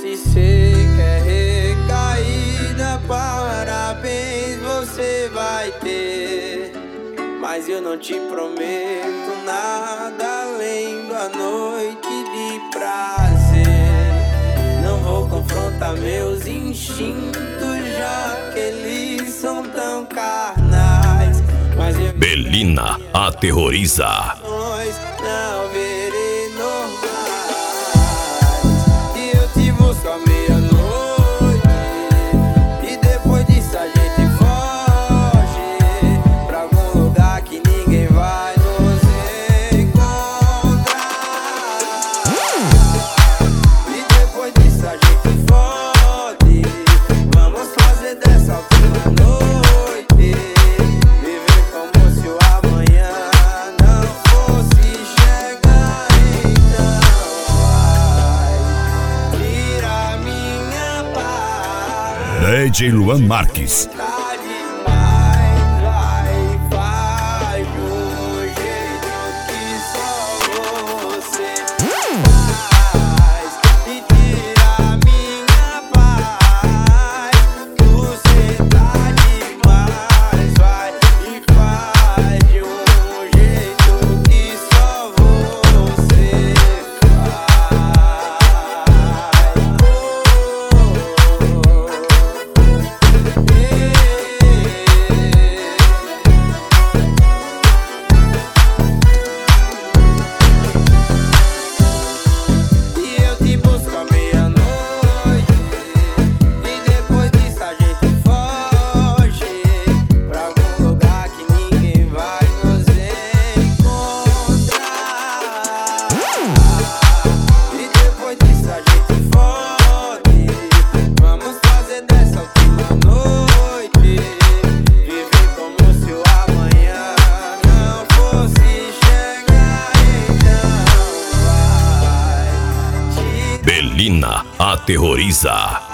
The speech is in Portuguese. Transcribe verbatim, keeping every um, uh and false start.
Se cê quer recaída, parabéns, você vai ter. Mas eu não te prometo nada além da noite de prazer. Não vou confrontar meus instintos, já que eles são tão carnais. Mas eu Belina aterroriza. não verei normais. E eu te busco à meia-noite, e depois disso a gente foge pra algum lugar que ninguém vai nos encontrar. E depois disso a gente fode. Vamos fazer dessa última noite viver como se o amanhã não fosse chegar. Então vai, tira minha paz. D J Luan Marques. Tá demais, vai, faz de um jeito que só você faz. E tira minha paz. Você tá demais, vai, e faz de um jeito que só você E eu te busco à meia-noite, e depois disso a gente foge pra algum lugar que ninguém vai nos encontrar. E depois disso a gente fode. Vamos fazer dessa última noite viver como se o amanhã não fosse chegar. Então vai, te Belina aterroriza.